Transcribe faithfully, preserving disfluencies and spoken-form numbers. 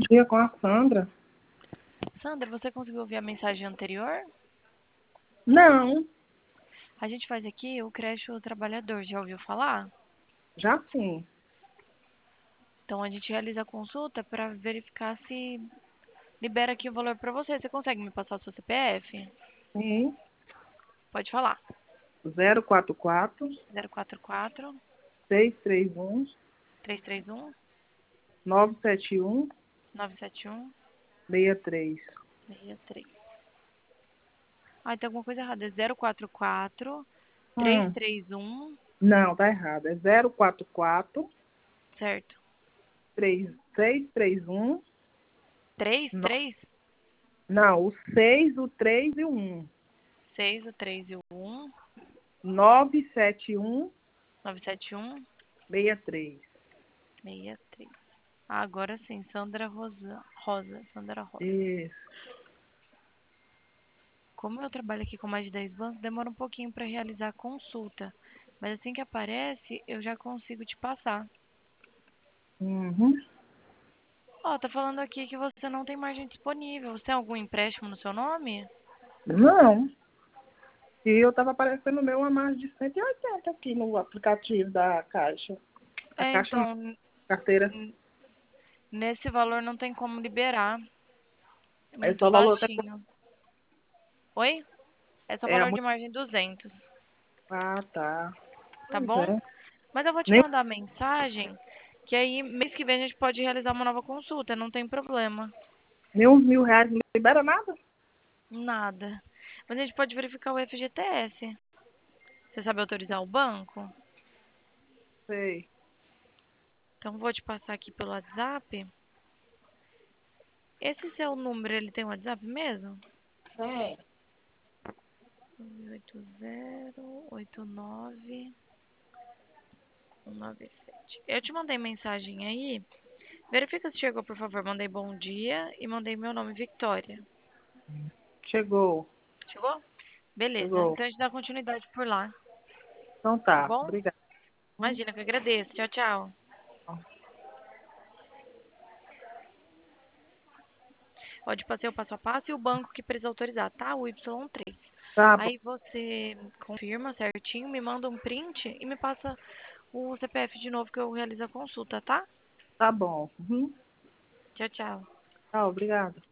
dia com a Sandra. Sandra, você conseguiu ouvir a mensagem anterior? Não, A gente faz aqui o creche do trabalhador, já ouviu falar? já sim. Então a gente realiza a consulta para verificar se libera aqui o valor para você. Você consegue me passar o seu C P F? Sim. Pode falar. zero quatro quatro, zero quatro quatro, seis três um, três três um, nove sete um, nove sete um, seis três. seis três. Ah, tem alguma coisa errada. É zero quatro quatro, três Hum, três um, não, tá errado. É zero quatro quatro, certo? seis três um. três No- três, não, o seis, o três e o um. seis, o três e o um, nove sete um, nove sete um, seis três. seis três. Ah, agora sim, Sandra Rosa. Rosa, Sandra Rosa. Isso. Como eu trabalho aqui com mais de dez bancos, demora um pouquinho para realizar a consulta. Mas assim que aparece, eu já consigo te passar. Uhum. Ó, tá falando aqui que você não tem margem disponível. Você tem algum empréstimo no seu nome? Não. E eu tava aparecendo o meu a mais de cento e oitenta aqui no aplicativo da Caixa. A É, Caixa não, então, n- carteira. n- nesse valor não tem como liberar. É É muito só valor até. baixinho. Oi? É só É valor de muito. margem duzentos, Ah, tá. tá Pois bom? é. Mas eu vou te Nem, mandar mensagem que aí mês que vem a gente pode realizar uma nova consulta, não tem problema. nem uns mil reais não libera nada? Nada. Mas a gente pode verificar o F G T S. Você sabe autorizar o banco? Sei. Então vou te passar aqui pelo WhatsApp. Esse seu número, ele tem WhatsApp mesmo? É. oito zero oito nove um nove sete. Eu te mandei mensagem aí. Verifica se chegou, por favor. Mandei bom dia e mandei meu nome, Victoria. Chegou. Chegou? Beleza. Chegou. Então a gente dá continuidade por lá, Então tá tá. bom? Obrigada. Imagina que eu agradeço. Tchau, tchau. Pode passar o passo a passo e o banco que precisa autorizar, tá? O Y três. Tá bom. Aí você confirma certinho, me manda um print e me passa o C P F de novo que eu realizo a consulta, tá? Tá bom. Uhum. Tchau, tchau. Tá, obrigada.